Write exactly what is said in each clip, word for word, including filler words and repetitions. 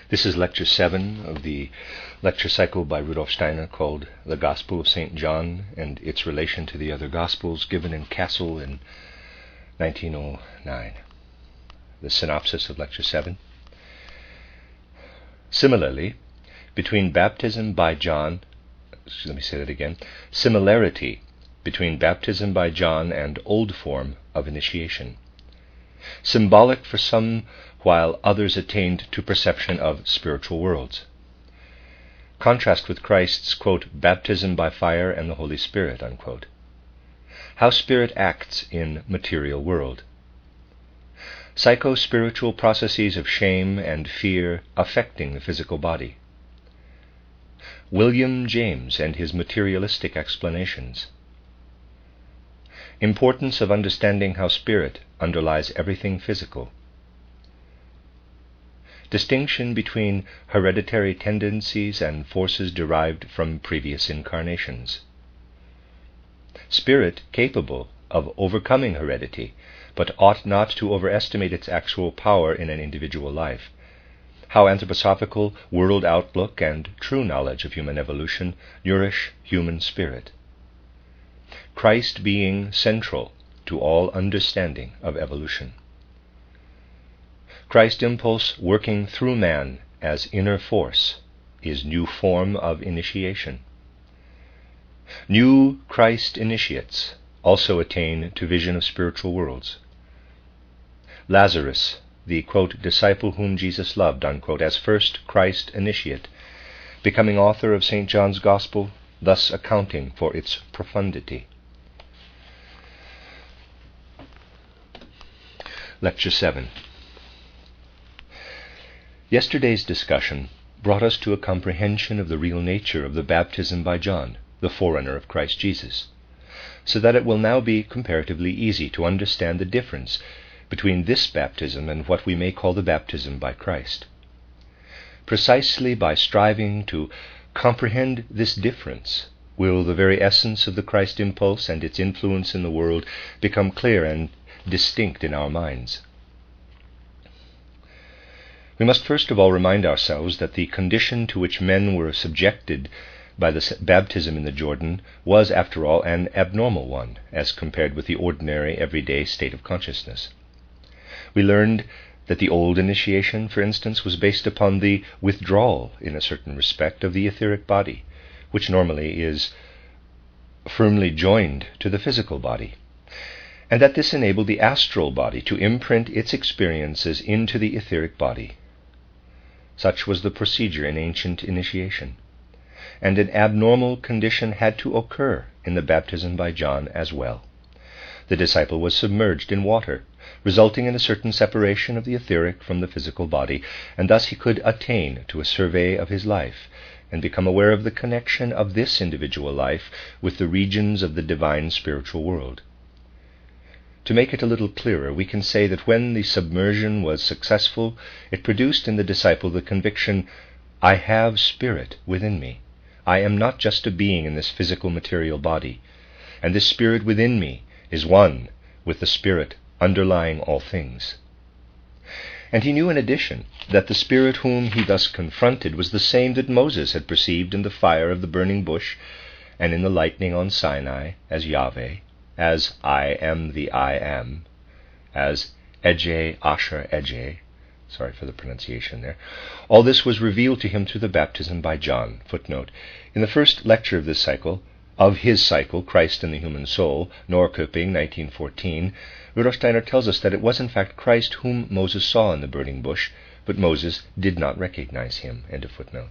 This is Lecture seven of the lecture cycle by Rudolf Steiner called The Gospel of Saint John and its relation to the other Gospels, given in Kassel in nineteen oh nine. The synopsis of Lecture seven. Similarly, between baptism by John, let me say that again, similarity between baptism by John and old form of initiation. Symbolic for some, while others attained to perception of spiritual worlds. Contrast with Christ's, quote, baptism by fire and the Holy Spirit, unquote. How Spirit acts in material world. Psycho-spiritual processes of shame and fear affecting the physical body. William James and his materialistic explanations. Importance of understanding how spirit underlies everything physical. Distinction between hereditary tendencies and forces derived from previous incarnations. Spirit capable of overcoming heredity, but ought not to overestimate its actual power in an individual life. How anthroposophical world outlook and true knowledge of human evolution nourish human spirit. Christ being central to all understanding of evolution. Christ impulse working through man as inner force is new form of initiation. New Christ initiates also attain to vision of spiritual worlds. Lazarus, the, quote, disciple whom Jesus loved, unquote, as first Christ initiate, becoming author of Saint John's Gospel, thus accounting for its profundity. Lecture seven. Yesterday's discussion brought us to a comprehension of the real nature of the baptism by John, the forerunner of Christ Jesus, so that it will now be comparatively easy to understand the difference between this baptism and what we may call the baptism by Christ. Precisely by striving to comprehend this difference will the very essence of the Christ impulse and its influence in the world become clear and distinct in our minds. We must first of all remind ourselves that the condition to which men were subjected by the baptism in the Jordan was, after all, an abnormal one, as compared with the ordinary, everyday state of consciousness. We learned that the old initiation, for instance, was based upon the withdrawal, in a certain respect, of the etheric body, which normally is firmly joined to the physical body, and that this enabled the astral body to imprint its experiences into the etheric body. Such was the procedure in ancient initiation, and an abnormal condition had to occur in the baptism by John as well. The disciple was submerged in water, resulting in a certain separation of the etheric from the physical body, and thus he could attain to a survey of his life and become aware of the connection of this individual life with the regions of the divine spiritual world. To make it a little clearer, we can say that when the submersion was successful, it produced in the disciple the conviction, I have spirit within me. I am not just a being in this physical material body, and this spirit within me is one with the spirit underlying all things. And he knew in addition that the spirit whom he thus confronted was the same that Moses had perceived in the fire of the burning bush and in the lightning on Sinai as Yahweh, as I am the I am, as Ejeh Asher Ejeh, sorry for the pronunciation there. All this was revealed to him through the baptism by John. Footnote. In the first lecture of this cycle, of his cycle, Christ and the Human Soul, Norrköping, nineteen fourteen, Rudolf Steiner tells us that it was in fact Christ whom Moses saw in the burning bush, but Moses did not recognize him. End of footnote.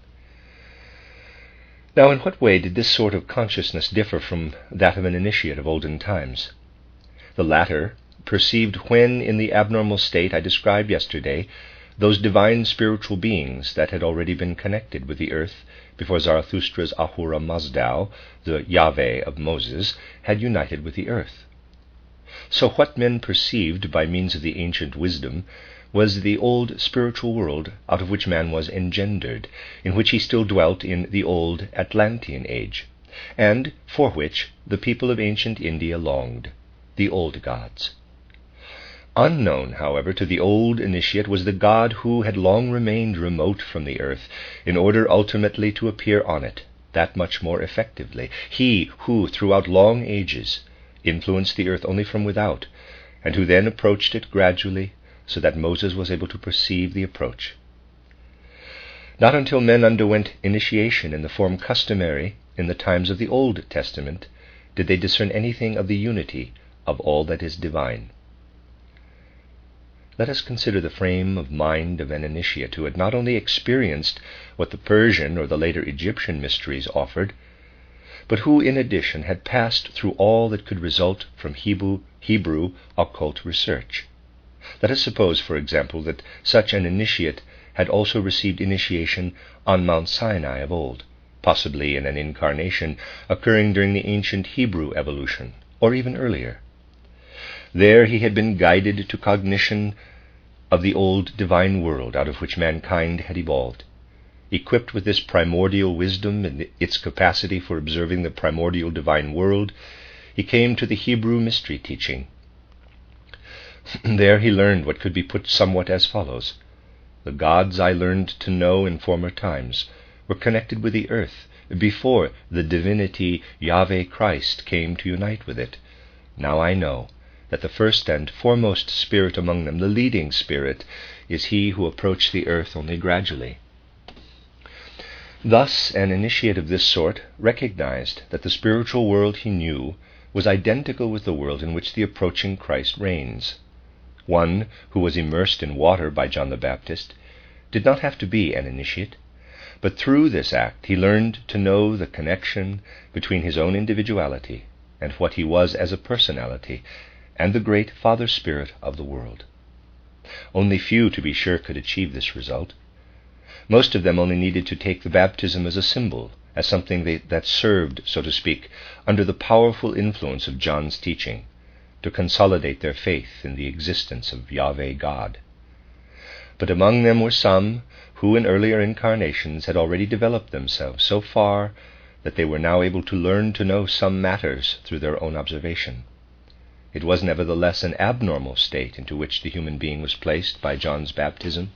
Now, in what way did this sort of consciousness differ from that of an initiate of olden times? The latter perceived when, in the abnormal state I described yesterday, those divine spiritual beings that had already been connected with the earth before Zarathustra's Ahura Mazdao, the Yahweh of Moses, had united with the earth. So what men perceived by means of the ancient wisdom was the old spiritual world out of which man was engendered, in which he still dwelt in the old Atlantean age, and for which the people of ancient India longed, the old gods. Unknown, however, to the old initiate was the God who had long remained remote from the earth, in order ultimately to appear on it, that much more effectively. He who, throughout long ages, influenced the earth only from without, and who then approached it gradually, so that Moses was able to perceive the approach. Not until men underwent initiation in the form customary in the times of the Old Testament did they discern anything of the unity of all that is divine. Let us consider the frame of mind of an initiate who had not only experienced what the Persian or the later Egyptian mysteries offered, but who in addition had passed through all that could result from Hebrew, Hebrew occult research. Let us suppose, for example, that such an initiate had also received initiation on Mount Sinai of old, possibly in an incarnation occurring during the ancient Hebrew evolution, or even earlier. There he had been guided to cognition of the old divine world out of which mankind had evolved. Equipped with this primordial wisdom and its capacity for observing the primordial divine world, he came to the Hebrew mystery teaching. There he learned what could be put somewhat as follows: The gods I learned to know in former times were connected with the earth before the divinity Yahweh Christ came to unite with it. Now I know that the first and foremost spirit among them, the leading spirit, is he who approached the earth only gradually. Thus, an initiate of this sort recognized that the spiritual world he knew was identical with the world in which the approaching Christ reigns. One who was immersed in water by John the Baptist did not have to be an initiate, but through this act he learned to know the connection between his own individuality and what he was as a personality, and the great Father Spirit of the world. Only few, to be sure, could achieve this result. Most of them only needed to take the baptism as a symbol, as something they, that served, so to speak, under the powerful influence of John's teaching, to consolidate their faith in the existence of Yahweh God. But among them were some who in earlier incarnations had already developed themselves so far that they were now able to learn to know some matters through their own observation. It was nevertheless an abnormal state into which the human being was placed by John's baptism.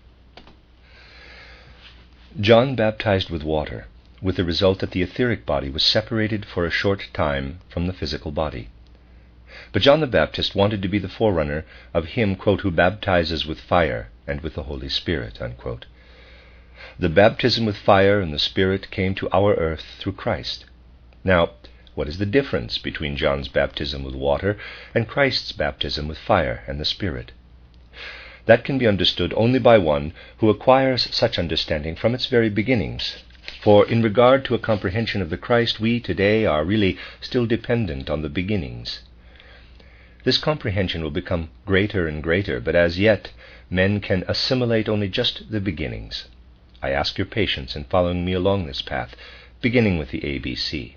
John baptized with water, with the result that the etheric body was separated for a short time from the physical body. But John the Baptist wanted to be the forerunner of him, quote, who baptizes with fire and with the Holy Spirit, unquote. The baptism with fire and the Spirit came to our earth through Christ. Now, what is the difference between John's baptism with water and Christ's baptism with fire and the Spirit? That can be understood only by one who acquires such understanding from its very beginnings. For in regard to a comprehension of the Christ, we today are really still dependent on the beginnings. This comprehension will become greater and greater, but as yet men can assimilate only just the beginnings. I ask your patience in following me along this path, beginning with the A B C.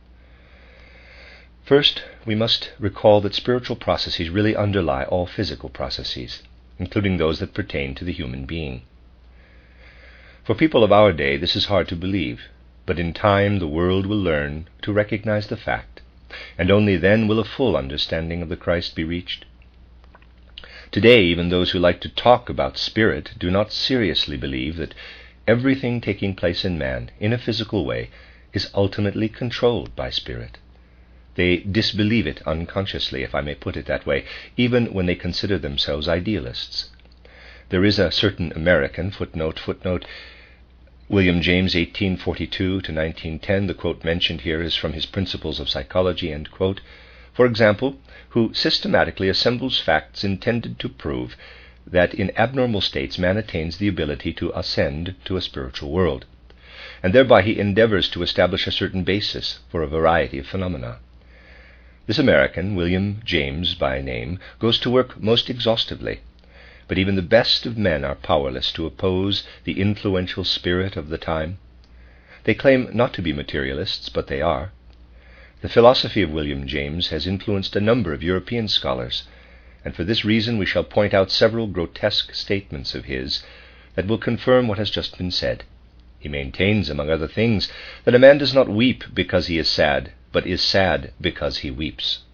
First, we must recall that spiritual processes really underlie all physical processes, including those that pertain to the human being. For people of our day, this is hard to believe, but in time the world will learn to recognize the fact, and only then will a full understanding of the Christ be reached. Today, even those who like to talk about spirit do not seriously believe that everything taking place in man, in a physical way, is ultimately controlled by spirit. They disbelieve it unconsciously, if I may put it that way, even when they consider themselves idealists. There is a certain American, footnote, footnote, William James, eighteen forty-two to nineteen ten, the quote mentioned here is from his Principles of Psychology, end quote, for example, who systematically assembles facts intended to prove that in abnormal states man attains the ability to ascend to a spiritual world, and thereby he endeavors to establish a certain basis for a variety of phenomena. This American, William James by name, goes to work most exhaustively, but even the best of men are powerless to oppose the influential spirit of the time. They claim not to be materialists, but they are. The philosophy of William James has influenced a number of European scholars, and for this reason we shall point out several grotesque statements of his that will confirm what has just been said. He maintains, among other things, that a man does not weep because he is sad, but is sad because he weeps.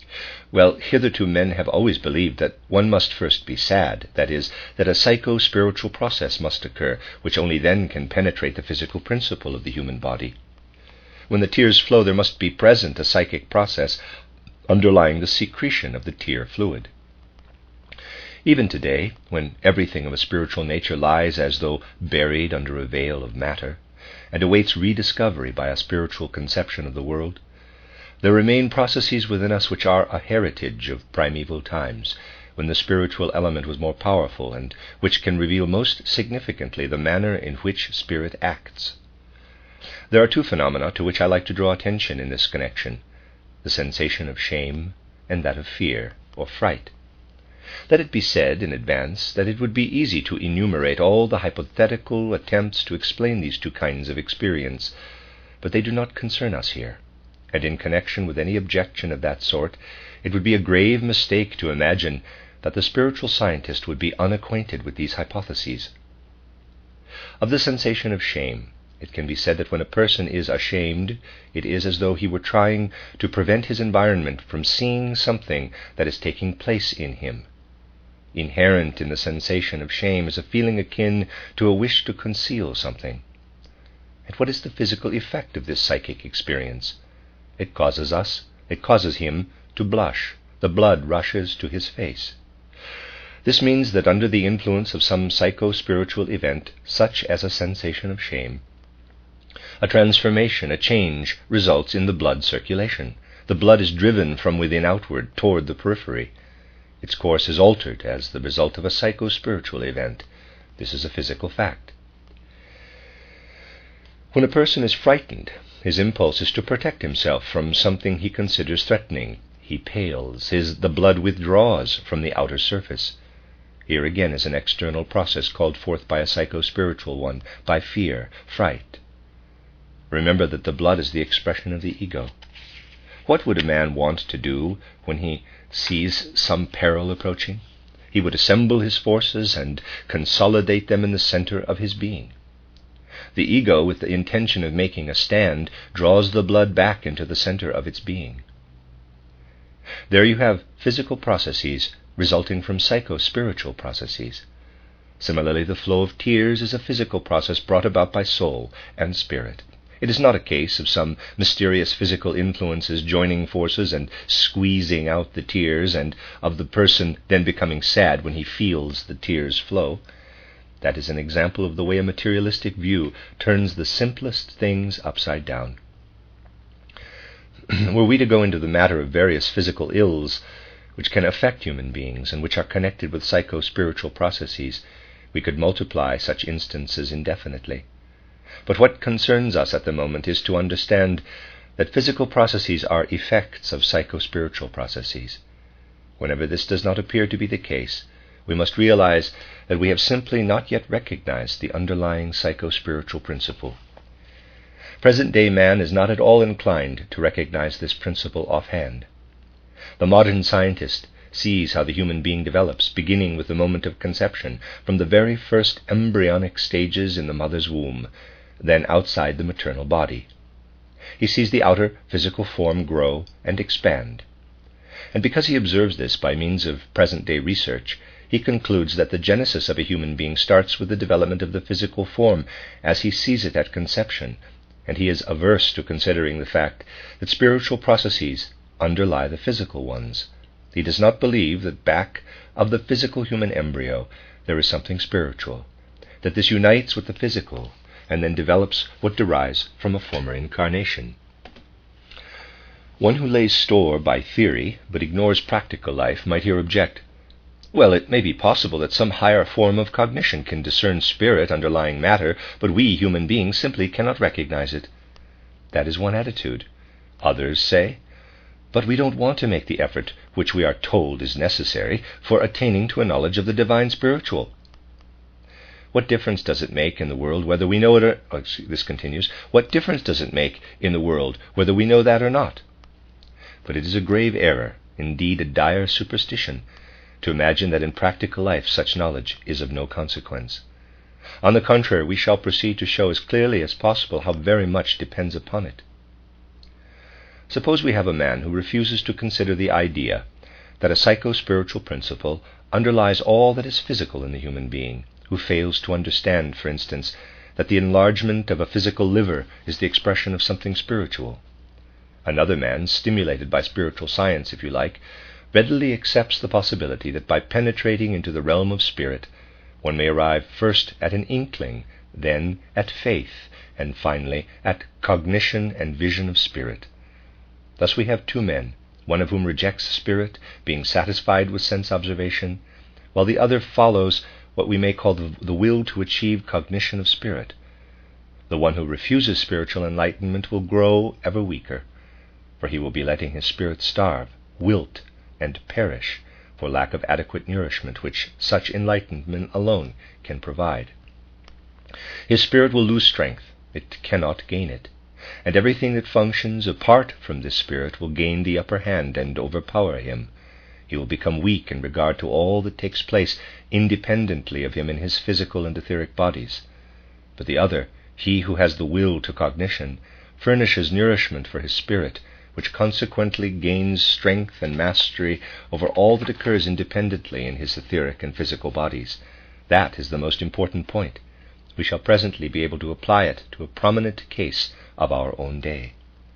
Well, hitherto men have always believed that one must first be sad, that is, that a psycho-spiritual process must occur, which only then can penetrate the physical principle of the human body. When the tears flow, there must be present a psychic process underlying the secretion of the tear fluid. Even today, when everything of a spiritual nature lies as though buried under a veil of matter, and awaits rediscovery by a spiritual conception of the world, there remain processes within us which are a heritage of primeval times, when the spiritual element was more powerful, and which can reveal most significantly the manner in which spirit acts. There are two phenomena to which I like to draw attention in this connection: the sensation of shame and that of fear or fright. Let it be said in advance that it would be easy to enumerate all the hypothetical attempts to explain these two kinds of experience, but they do not concern us here. And in connection with any objection of that sort, it would be a grave mistake to imagine that the spiritual scientist would be unacquainted with these hypotheses. Of the sensation of shame, it can be said that when a person is ashamed, it is as though he were trying to prevent his environment from seeing something that is taking place in him. Inherent in the sensation of shame is a feeling akin to a wish to conceal something. And what is the physical effect of this psychic experience? It causes us, it causes him to blush. The blood rushes to his face. This means that under the influence of some psycho-spiritual event, such as a sensation of shame, a transformation, a change, results in the blood circulation. The blood is driven from within outward toward the periphery. Its course is altered as the result of a psycho-spiritual event. This is a physical fact. When a person is frightened, his impulse is to protect himself from something he considers threatening. He pales, his, the blood withdraws from the outer surface. Here again is an external process called forth by a psycho-spiritual one, by fear, fright. Remember that the blood is the expression of the ego. What would a man want to do when he sees some peril approaching? He would assemble his forces and consolidate them in the center of his being. The ego, with the intention of making a stand, draws the blood back into the center of its being. There you have physical processes resulting from psycho-spiritual processes. Similarly, the flow of tears is a physical process brought about by soul and spirit. It is not a case of some mysterious physical influences joining forces and squeezing out the tears, and of the person then becoming sad when he feels the tears flow. That is an example of the way a materialistic view turns the simplest things upside down. Were we to go into the matter of various physical ills which can affect human beings and which are connected with psycho-spiritual processes, we could multiply such instances indefinitely. But what concerns us at the moment is to understand that physical processes are effects of psycho-spiritual processes. Whenever this does not appear to be the case, we must realize that we have simply not yet recognized the underlying psycho-spiritual principle. Present-day man is not at all inclined to recognize this principle offhand. The modern scientist sees how the human being develops, beginning with the moment of conception, from the very first embryonic stages in the mother's womb, then outside the maternal body. He sees the outer physical form grow and expand. And because he observes this by means of present-day research, he concludes that the genesis of a human being starts with the development of the physical form as he sees it at conception, and he is averse to considering the fact that spiritual processes underlie the physical ones. He does not believe that back of the physical human embryo there is something spiritual, that this unites with the physical and then develops what derives from a former incarnation. One who lays store by theory but ignores practical life might here object, well, it may be possible that some higher form of cognition can discern spirit underlying matter, but we human beings simply cannot recognize it. That is one attitude. Others say, but we don't want to make the effort which we are told is necessary for attaining to a knowledge of the divine spiritual. What difference does it make in the world whether we know it or, oh, this continues, what difference does it make in the world whether we know that or not? But it is a grave error, indeed a dire superstition, to imagine that in practical life such knowledge is of no consequence. On the contrary, we shall proceed to show as clearly as possible how very much depends upon it. Suppose we have a man who refuses to consider the idea that a psycho-spiritual principle underlies all that is physical in the human being, who fails to understand, for instance, that the enlargement of a physical liver is the expression of something spiritual. Another man, stimulated by spiritual science, if you like, readily accepts the possibility that by penetrating into the realm of spirit, one may arrive first at an inkling, then at faith, and finally at cognition and vision of spirit. Thus we have two men, one of whom rejects spirit, being satisfied with sense observation, while the other follows what we may call the, the will to achieve cognition of spirit. The one who refuses spiritual enlightenment will grow ever weaker, for he will be letting his spirit starve, wilt, and perish for lack of adequate nourishment which such enlightenment alone can provide. His spirit will lose strength, it cannot gain it, and everything that functions apart from this spirit will gain the upper hand and overpower him. He will become weak in regard to all that takes place independently of him in his physical and etheric bodies. But the other, he who has the will to cognition, furnishes nourishment for his spirit, which consequently gains strength and mastery over all that occurs independently in his etheric and physical bodies. That is the most important point. We shall presently be able to apply it to a prominent case of our own day.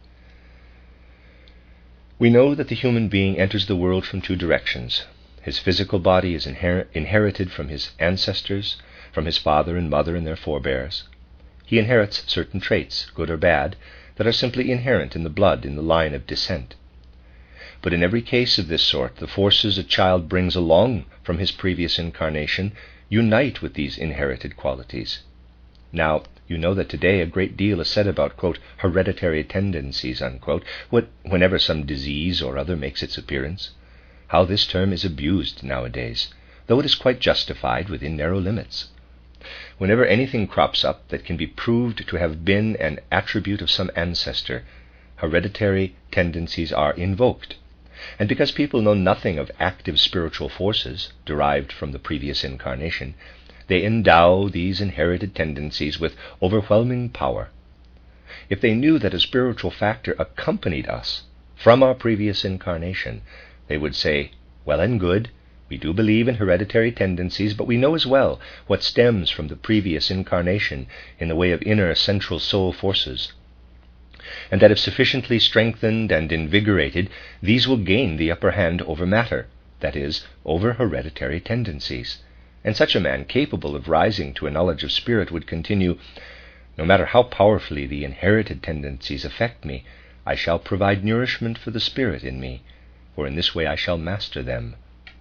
We know that the human being enters the world from two directions. His physical body is inher- inherited from his ancestors, from his father and mother and their forebears. He inherits certain traits, good or bad, that are simply inherent in the blood in the line of descent. But in every case of this sort, the forces a child brings along from his previous incarnation unite with these inherited qualities. Now, you know that today a great deal is said about, quote, hereditary tendencies, unquote, whenever some disease or other makes its appearance. How this term is abused nowadays, though it is quite justified within narrow limits. Whenever anything crops up that can be proved to have been an attribute of some ancestor, hereditary tendencies are invoked. And because people know nothing of active spiritual forces derived from the previous incarnation, they endow these inherited tendencies with overwhelming power. If they knew that a spiritual factor accompanied us from our previous incarnation, they would say, well and good, we do believe in hereditary tendencies, but we know as well what stems from the previous incarnation in the way of inner central soul forces, and that if sufficiently strengthened and invigorated, these will gain the upper hand over matter, that is, over hereditary tendencies. And such a man, capable of rising to a knowledge of spirit, would continue, no matter how powerfully the inherited tendencies affect me, I shall provide nourishment for the spirit in me, for in this way I shall master them.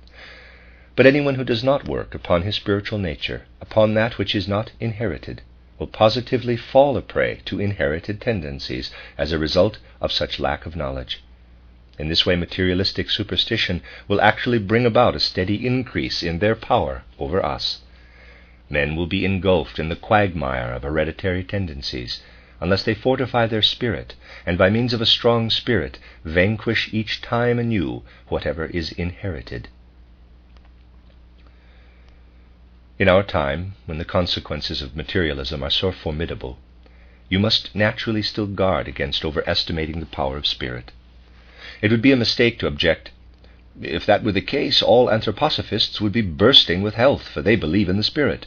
But anyone who does not work upon his spiritual nature, upon that which is not inherited, will positively fall a prey to inherited tendencies as a result of such lack of knowledge. In this way, materialistic superstition will actually bring about a steady increase in their power over us. Men will be engulfed in the quagmire of hereditary tendencies, unless they fortify their spirit, and by means of a strong spirit vanquish each time anew whatever is inherited. In our time, when the consequences of materialism are so formidable, you must naturally still guard against overestimating the power of spirit. It would be a mistake to object, if that were the case, all anthroposophists would be bursting with health, for they believe in the spirit.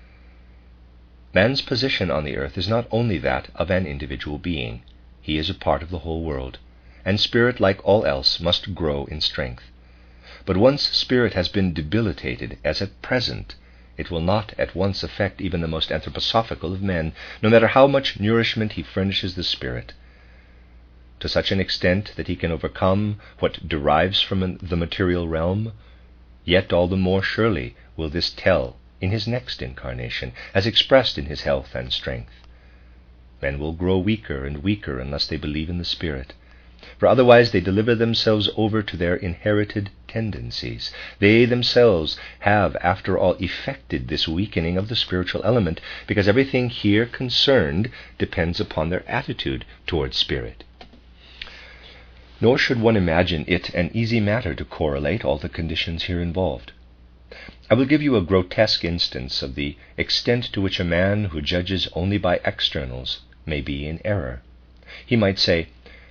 Man's position on the earth is not only that of an individual being. He is a part of the whole world, and spirit, like all else, must grow in strength. But once spirit has been debilitated, as at present, it will not at once affect even the most anthroposophical of men, no matter how much nourishment he furnishes the spirit, to such an extent that he can overcome what derives from the material realm. Yet all the more surely will this tell in his next incarnation, as expressed in his health and strength. Men will grow weaker and weaker unless they believe in the spirit, for otherwise they deliver themselves over to their inherited tendencies. They themselves have, after all, effected this weakening of the spiritual element, because everything here concerned depends upon their attitude towards spirit. Nor should one imagine it an easy matter to correlate all the conditions here involved. I will give you a grotesque instance of the extent to which a man who judges only by externals may be in error. He might say,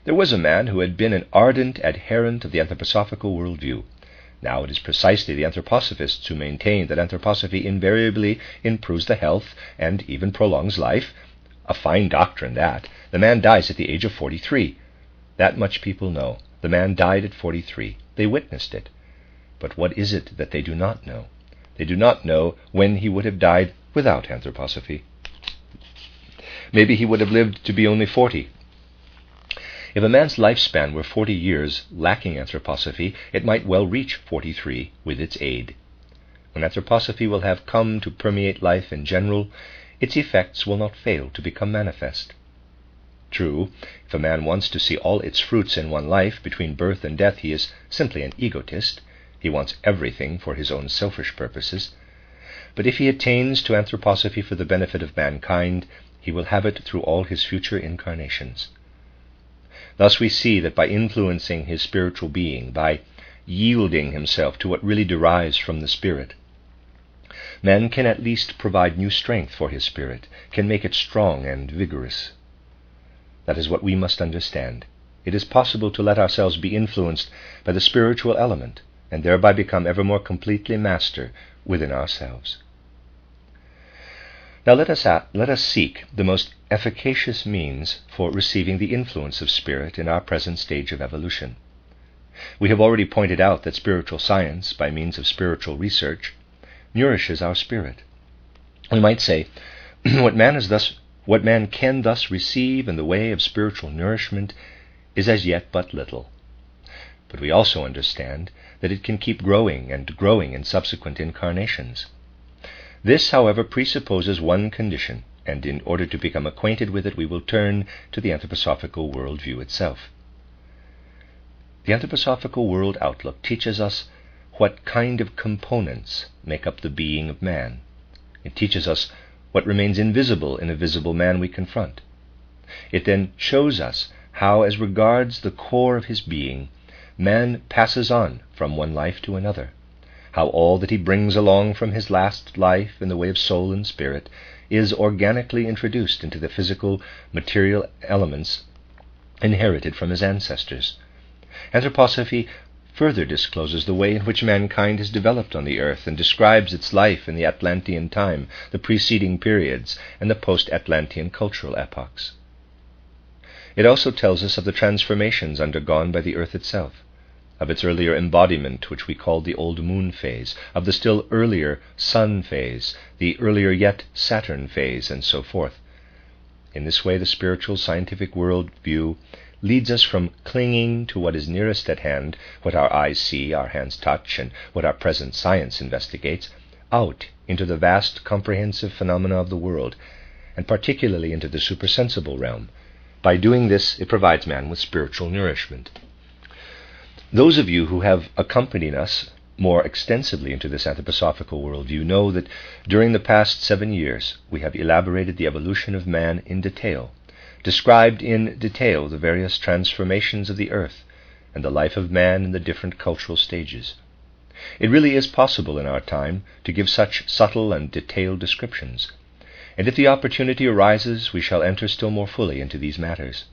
There was a man who had been an ardent adherent of the anthroposophical worldview. Now it is precisely the anthroposophists who maintain that anthroposophy invariably improves the health and even prolongs life. A fine doctrine, that. The man dies at the age of forty-three. That much people know. The man died at forty-three. They witnessed it. But what is it that they do not know? They do not know when he would have died without anthroposophy. Maybe he would have lived to be only forty. If a man's lifespan were forty years lacking anthroposophy, it might well reach forty-three with its aid. When anthroposophy will have come to permeate life in general, its effects will not fail to become manifest. True, if a man wants to see all its fruits in one life, between birth and death, he is simply an egotist. He wants everything for his own selfish purposes. But if he attains to anthroposophy for the benefit of mankind, he will have it through all his future incarnations. Thus we see that by influencing his spiritual being, by yielding himself to what really derives from the Spirit, man can at least provide new strength for his spirit, can make it strong and vigorous. That is what we must understand. It is possible to let ourselves be influenced by the spiritual element, and thereby become ever more completely master within ourselves. Now let us, at, let us seek the most efficacious means for receiving the influence of spirit in our present stage of evolution. We have already pointed out that spiritual science, by means of spiritual research, nourishes our spirit. We might say, what man is thus, what man can thus receive in the way of spiritual nourishment is as yet but little. But we also understand that it can keep growing and growing in subsequent incarnations. This, however, presupposes one condition, and in order to become acquainted with it, we will turn to the anthroposophical worldview itself. The anthroposophical world outlook teaches us what kind of components make up the being of man. It teaches us what remains invisible in a visible man we confront. It then shows us how, as regards the core of his being, man passes on from one life to another, how all that he brings along from his last life in the way of soul and spirit is organically introduced into the physical, material elements inherited from his ancestors. Anthroposophy further discloses the way in which mankind has developed on the earth and describes its life in the Atlantean time, the preceding periods, and the post-Atlantean cultural epochs. It also tells us of the transformations undergone by the earth itself, of its earlier embodiment, which we call the Old Moon phase, of the still earlier Sun phase, the earlier yet Saturn phase, and so forth. In this way, the spiritual scientific world view leads us from clinging to what is nearest at hand, what our eyes see, our hands touch, and what our present science investigates, out into the vast comprehensive phenomena of the world, and particularly into the supersensible realm. By doing this, it provides man with spiritual nourishment. Those of you who have accompanied us more extensively into this anthroposophical worldview know that during the past seven years we have elaborated the evolution of man in detail, described in detail the various transformations of the earth and the life of man in the different cultural stages. It really is possible in our time to give such subtle and detailed descriptions, and if the opportunity arises, we shall enter still more fully into these matters.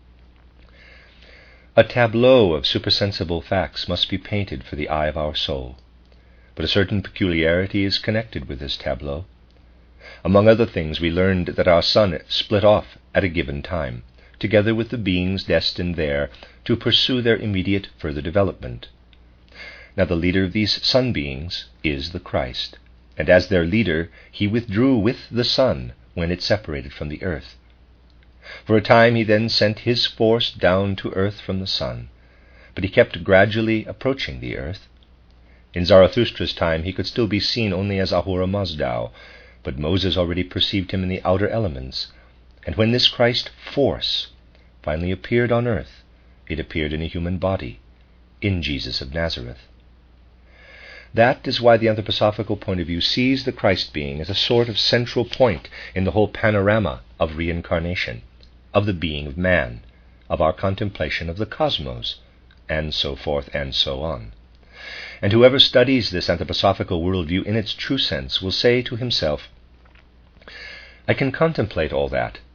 A tableau of supersensible facts must be painted for the eye of our soul, but a certain peculiarity is connected with this tableau. Among other things, we learned that our sun split off at a given time, together with the beings destined there to pursue their immediate further development. Now the leader of these sun beings is the Christ, and as their leader, he withdrew with the sun when it separated from the earth. For a time he then sent his force down to earth from the sun, but he kept gradually approaching the earth. In Zarathustra's time he could still be seen only as Ahura Mazdao, but Moses already perceived him in the outer elements, and when this Christ force finally appeared on earth, it appeared in a human body, in Jesus of Nazareth. That is why the anthroposophical point of view sees the Christ being as a sort of central point in the whole panorama of reincarnation, of the being of man, of our contemplation of the cosmos, and so forth and so on. And whoever studies this anthroposophical worldview in its true sense will say to himself, I can contemplate all that,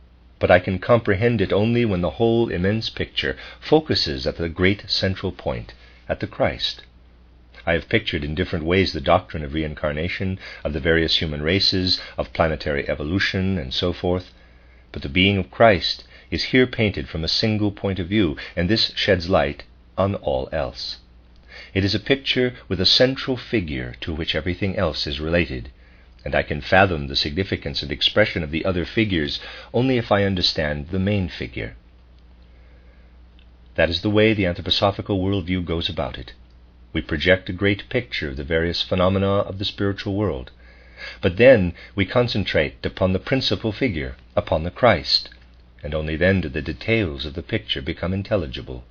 but I can comprehend it only when the whole immense picture focuses at the great central point, at the Christ. I have pictured in different ways the doctrine of reincarnation, of the various human races, of planetary evolution, and so forth, but the being of Christ is here painted from a single point of view, and this sheds light on all else. It is a picture with a central figure to which everything else is related, and I can fathom the significance and expression of the other figures only if I understand the main figure. That is the way the anthroposophical worldview goes about it. We project a great picture of the various phenomena of the spiritual world, but then we concentrate upon the principal figure, upon the Christ, and only then do the details of the picture become intelligible.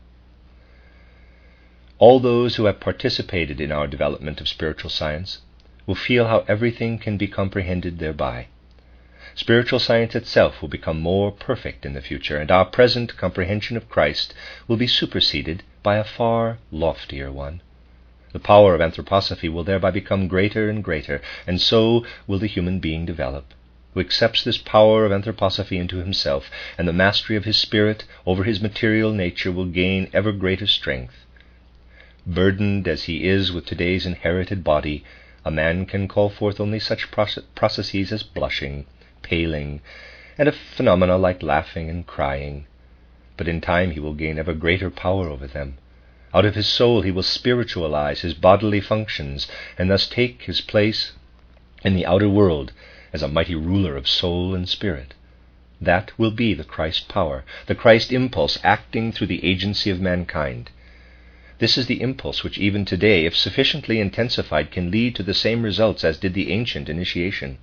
All those who have participated in our development of spiritual science will feel how everything can be comprehended thereby. Spiritual science itself will become more perfect in the future, and our present comprehension of Christ will be superseded by a far loftier one. The power of anthroposophy will thereby become greater and greater, and so will the human being develop, who accepts this power of anthroposophy into himself, and the mastery of his spirit over his material nature will gain ever greater strength. Burdened as he is with today's inherited body, a man can call forth only such processes as blushing, paling, and a phenomena like laughing and crying. But in time he will gain ever greater power over them. Out of his soul he will spiritualize his bodily functions, and thus take his place in the outer world as a mighty ruler of soul and spirit. That will be the Christ power, the Christ impulse acting through the agency of mankind. This is the impulse which even today, if sufficiently intensified, can lead to the same results as did the ancient initiation.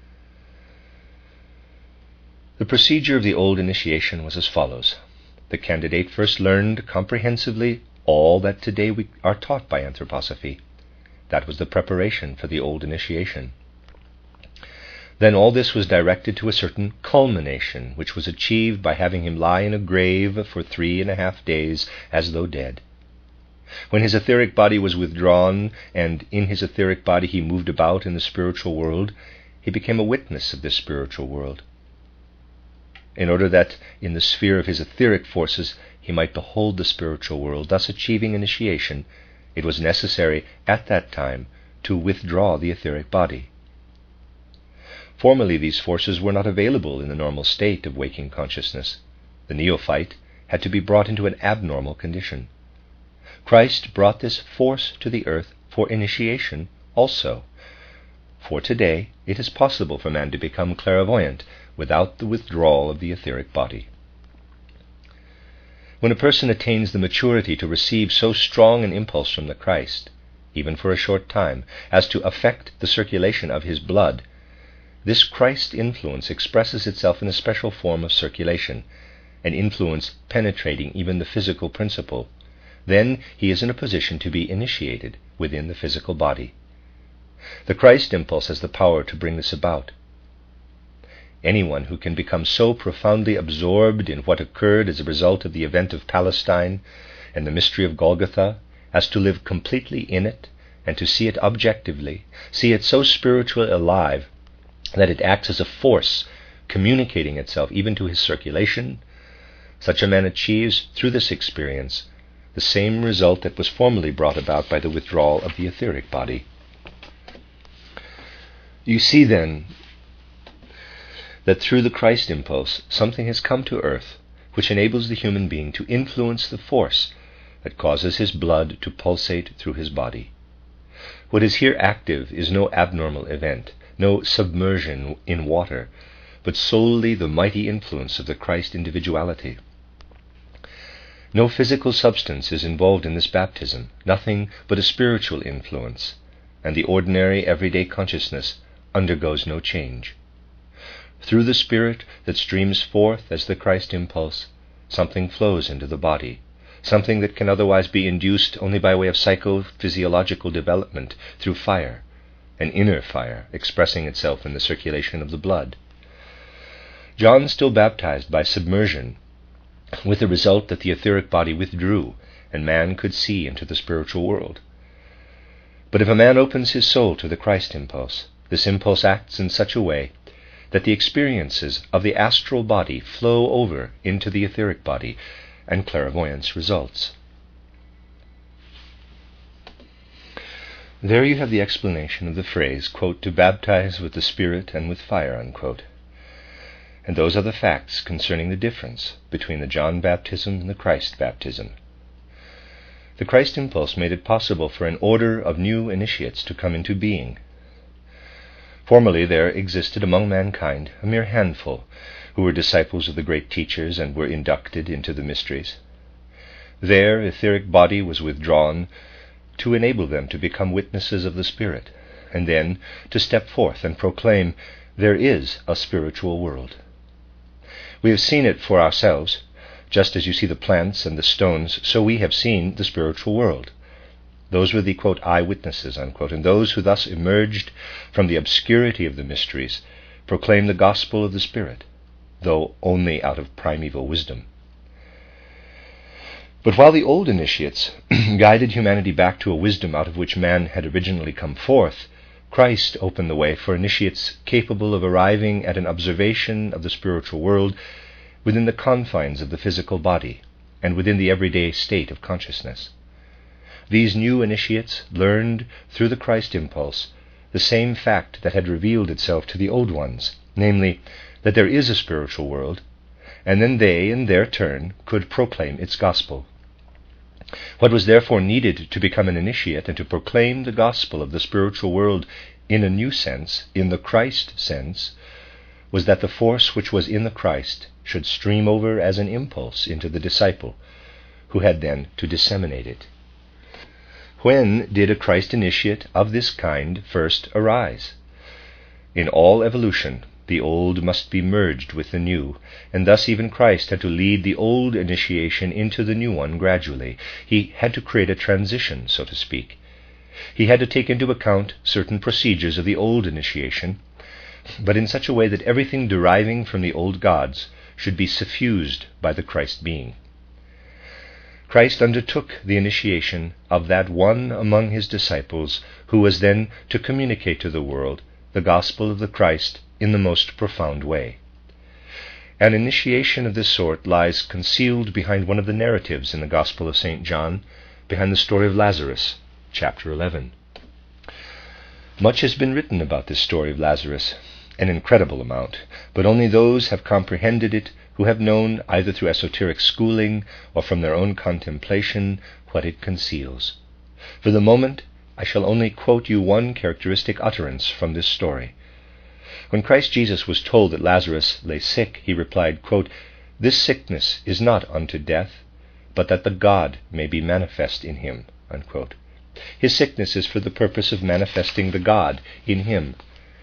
The procedure of the old initiation was as follows. The candidate first learned comprehensively all that today we are taught by anthroposophy. That was the preparation for the old initiation. Then all this was directed to a certain culmination, which was achieved by having him lie in a grave for three and a half days as though dead. When his etheric body was withdrawn, and in his etheric body he moved about in the spiritual world, he became a witness of this spiritual world. In order that in the sphere of his etheric forces he might behold the spiritual world, thus achieving initiation, it was necessary at that time to withdraw the etheric body. Formerly these forces were not available in the normal state of waking consciousness. The neophyte had to be brought into an abnormal condition. Christ brought this force to the earth for initiation also. For today it is possible for man to become clairvoyant without the withdrawal of the etheric body. When a person attains the maturity to receive so strong an impulse from the Christ, even for a short time, as to affect the circulation of his blood, this Christ influence expresses itself in a special form of circulation, an influence penetrating even the physical principle. Then he is in a position to be initiated within the physical body. The Christ impulse has the power to bring this about. Anyone who can become so profoundly absorbed in what occurred as a result of the event of Palestine and the mystery of Golgotha as to live completely in it and to see it objectively, see it so spiritually alive that it acts as a force communicating itself even to his circulation, such a man achieves through this experience the same result that was formerly brought about by the withdrawal of the etheric body. You see then that through the Christ impulse something has come to earth which enables the human being to influence the force that causes his blood to pulsate through his body. What is here active is no abnormal event, no submersion in water, but solely the mighty influence of the Christ individuality. No physical substance is involved in this baptism, nothing but a spiritual influence, and the ordinary everyday consciousness undergoes no change. Through the spirit that streams forth as the Christ impulse, something flows into the body, something that can otherwise be induced only by way of psychophysiological development through fire, an inner fire expressing itself in the circulation of the blood. John still baptized by submersion, with the result that the etheric body withdrew and man could see into the spiritual world. But if a man opens his soul to the Christ impulse, this impulse acts in such a way that the experiences of the astral body flow over into the etheric body, and clairvoyance results. There you have the explanation of the phrase, quote, to baptize with the Spirit and with fire, unquote. And those are the facts concerning the difference between the John baptism and the Christ baptism. The Christ impulse made it possible for an order of new initiates to come into being. Formerly there existed among mankind a mere handful who were disciples of the great teachers and were inducted into the mysteries. Their etheric body was withdrawn to enable them to become witnesses of the Spirit, and then to step forth and proclaim, there is a spiritual world. We have seen it for ourselves. Just as you see the plants and the stones, so we have seen the spiritual world. Those were the, quote, eyewitnesses, unquote, and those who thus emerged from the obscurity of the mysteries proclaim the gospel of the Spirit, though only out of primeval wisdom. But while the old initiates guided humanity back to a wisdom out of which man had originally come forth, Christ opened the way for initiates capable of arriving at an observation of the spiritual world within the confines of the physical body and within the everyday state of consciousness. These new initiates learned through the Christ impulse the same fact that had revealed itself to the old ones, namely, that there is a spiritual world, and then they, in their turn, could proclaim its gospel. What was therefore needed to become an initiate and to proclaim the gospel of the spiritual world in a new sense, in the Christ sense, was that the force which was in the Christ should stream over as an impulse into the disciple, who had then to disseminate it. When did a Christ initiate of this kind first arise? In all evolution, the old must be merged with the new, and thus even Christ had to lead the old initiation into the new one gradually. He had to create a transition, so to speak. He had to take into account certain procedures of the old initiation, but in such a way that everything deriving from the old gods should be suffused by the Christ being. Christ undertook the initiation of that one among his disciples who was then to communicate to the world the gospel of the Christ in the most profound way. An initiation of this sort lies concealed behind one of the narratives in the Gospel of Saint John, behind the story of Lazarus, chapter eleven. Much has been written about this story of Lazarus, an incredible amount, but only those have comprehended it who have known, either through esoteric schooling or from their own contemplation, what it conceals. For the moment, I shall only quote you one characteristic utterance from this story. When Christ Jesus was told that Lazarus lay sick, he replied, quote, "This sickness is not unto death, but that the God may be manifest in him." Unquote. His sickness is for the purpose of manifesting the God in him.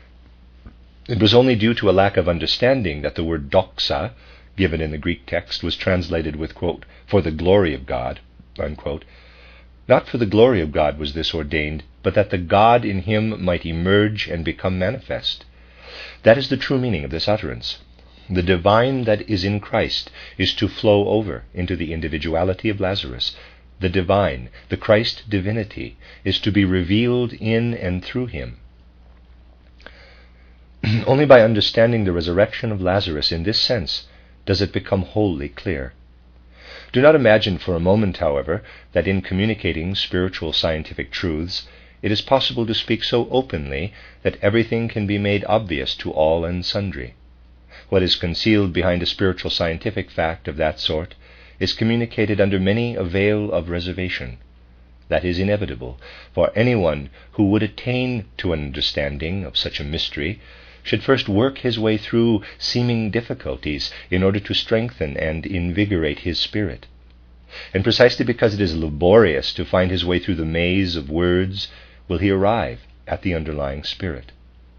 It was only due to a lack of understanding that the word doxa, given in the Greek text, was translated with, quote, "for the glory of God," unquote. Not for the glory of God was this ordained, but that the God in him might emerge and become manifest. That is the true meaning of this utterance. The divine that is in Christ is to flow over into the individuality of Lazarus. The divine, the Christ divinity, is to be revealed in and through him. Only by understanding the resurrection of Lazarus in this sense does it become wholly clear. Do not imagine for a moment, however, that in communicating spiritual scientific truths, it is possible to speak so openly that everything can be made obvious to all and sundry. What is concealed behind a spiritual scientific fact of that sort is communicated under many a veil of reservation. That is inevitable, for anyone who would attain to an understanding of such a mystery should first work his way through seeming difficulties in order to strengthen and invigorate his spirit. And precisely because it is laborious to find his way through the maze of words, will he arrive at the underlying spirit.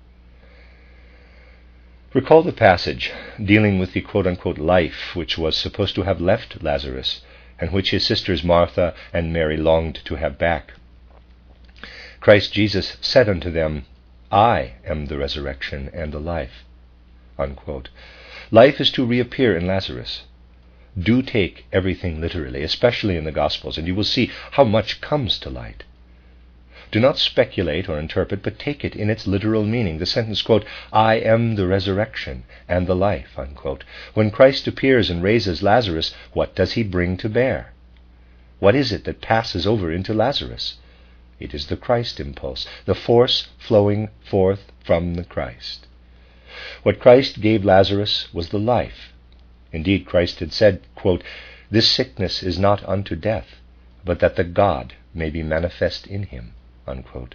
Recall the passage dealing with the quote-unquote life which was supposed to have left Lazarus, and which his sisters Martha and Mary longed to have back. Christ Jesus said unto them, "I am the resurrection and the life." Unquote. Life is to reappear in Lazarus. Do take everything literally, especially in the Gospels, and you will see how much comes to light. Do not speculate or interpret, but take it in its literal meaning. The sentence, quote, I am the resurrection and the life, unquote. When Christ appears and raises Lazarus, what does he bring to bear? What is it that passes over into Lazarus? It is the Christ impulse, the force flowing forth from the Christ. What Christ gave Lazarus was the life. Indeed, Christ had said, quote, this sickness is not unto death, but that the God may be manifest in him, unquote.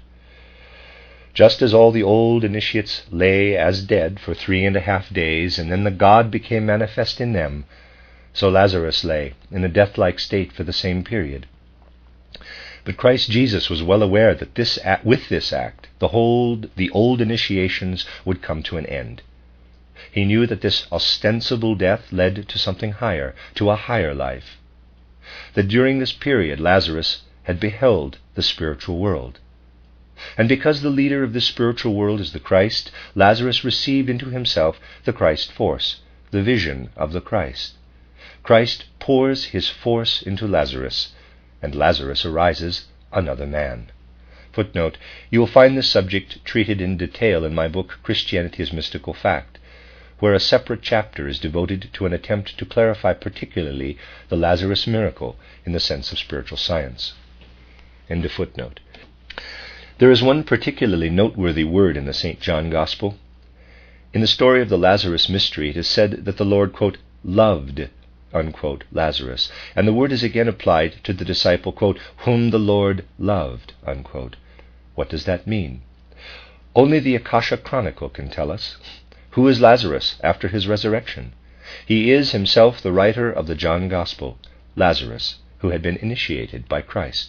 Just as all the old initiates lay as dead for three and a half days, and then the God became manifest in them, so Lazarus lay in a death-like state for the same period. But Christ Jesus was well aware that this act, with this act, the whole, the old initiations would come to an end. He knew that this ostensible death led to something higher, to a higher life. That during this period Lazarus had beheld the spiritual world. And because the leader of this spiritual world is the Christ, Lazarus received into himself the Christ force, the vision of the Christ. Christ pours his force into Lazarus, and Lazarus arises another man. Footnote, you will find this subject treated in detail in my book, Christianity as Mystical Fact, where a separate chapter is devoted to an attempt to clarify particularly the Lazarus miracle in the sense of spiritual science. End of footnote. There is one particularly noteworthy word in the Saint John Gospel. In the story of the Lazarus mystery, it is said that the Lord, quote, loved, unquote, Lazarus, and the word is again applied to the disciple, quote, whom the Lord loved, unquote. What does that mean? Only the Akasha Chronicle can tell us. Who is Lazarus after his resurrection? He is himself the writer of the John Gospel, Lazarus, who had been initiated by Christ.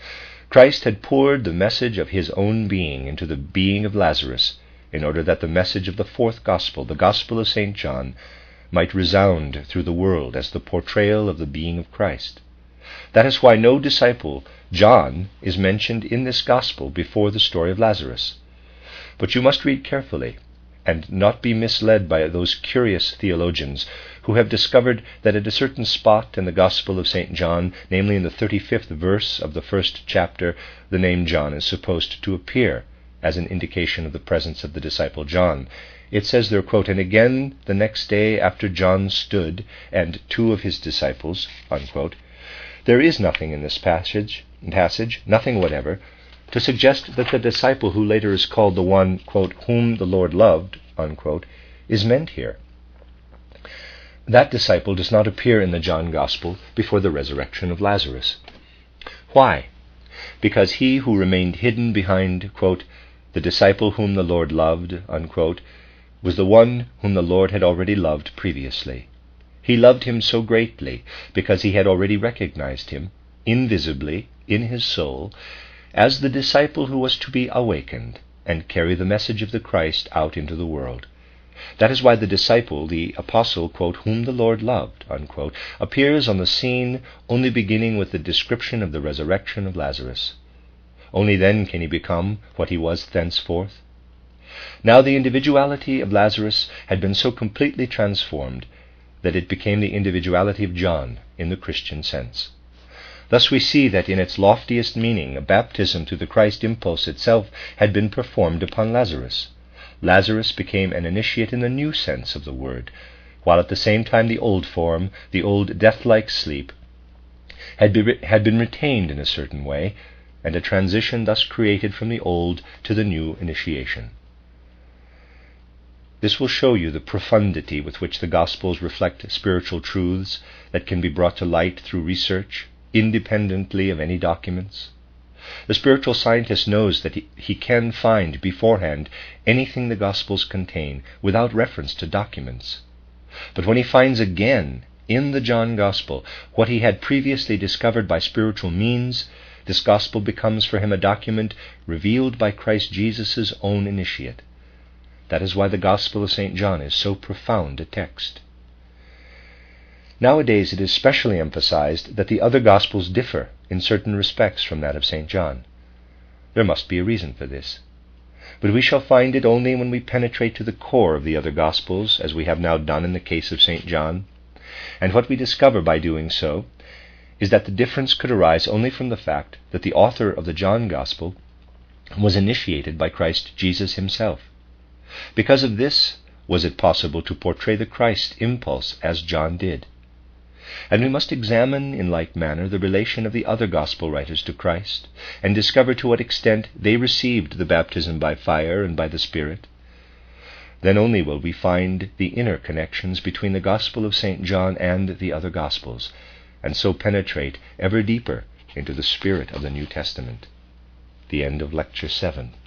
Christ had poured the message of his own being into the being of Lazarus in order that the message of the fourth Gospel, the Gospel of Saint John, might resound through the world as the portrayal of the being of Christ. That is why no disciple, John, is mentioned in this Gospel before the story of Lazarus. But you must read carefully, and not be misled by those curious theologians who have discovered that at a certain spot in the Gospel of Saint John, namely in the thirty-fifth verse of the first chapter, the name John is supposed to appear as an indication of the presence of the disciple John. It says there, quote, and again the next day after John stood, and two of his disciples, unquote. There is nothing in this passage, passage, nothing whatever, to suggest that the disciple who later is called the one, quote, whom the Lord loved, unquote, is meant here. That disciple does not appear in the John Gospel before the resurrection of Lazarus. Why? Because he who remained hidden behind, quote, the disciple whom the Lord loved, unquote, was the one whom the Lord had already loved previously. He loved him so greatly because he had already recognized him, invisibly, in his soul, as the disciple who was to be awakened and carry the message of the Christ out into the world. That is why the disciple, the apostle, quote, whom the Lord loved, unquote, appears on the scene only beginning with the description of the resurrection of Lazarus. Only then can he become what he was thenceforth. Now the individuality of Lazarus had been so completely transformed that it became the individuality of John in the Christian sense. Thus we see that in its loftiest meaning, a baptism through the Christ impulse itself had been performed upon Lazarus. Lazarus became an initiate in the new sense of the word, while at the same time the old form, the old death-like sleep, had, be, had been retained in a certain way, and a transition thus created from the old to the new initiation. This will show you the profundity with which the Gospels reflect spiritual truths that can be brought to light through research, independently of any documents. The spiritual scientist knows that he, he can find beforehand anything the Gospels contain without reference to documents. But when he finds again in the John Gospel what he had previously discovered by spiritual means, this Gospel becomes for him a document revealed by Christ Jesus' own initiate. That is why the Gospel of Saint John is so profound a text. Nowadays it is specially emphasized that the other Gospels differ in certain respects from that of Saint John. There must be a reason for this. But we shall find it only when we penetrate to the core of the other Gospels, as we have now done in the case of Saint John. And what we discover by doing so is that the difference could arise only from the fact that the author of the John Gospel was initiated by Christ Jesus himself. Because of this was it possible to portray the Christ impulse as John did. And we must examine in like manner the relation of the other gospel writers to Christ, and discover to what extent they received the baptism by fire and by the Spirit. Then only will we find the inner connections between the Gospel of Saint John and the other Gospels, and so penetrate ever deeper into the spirit of the New Testament. The end of Lecture seven.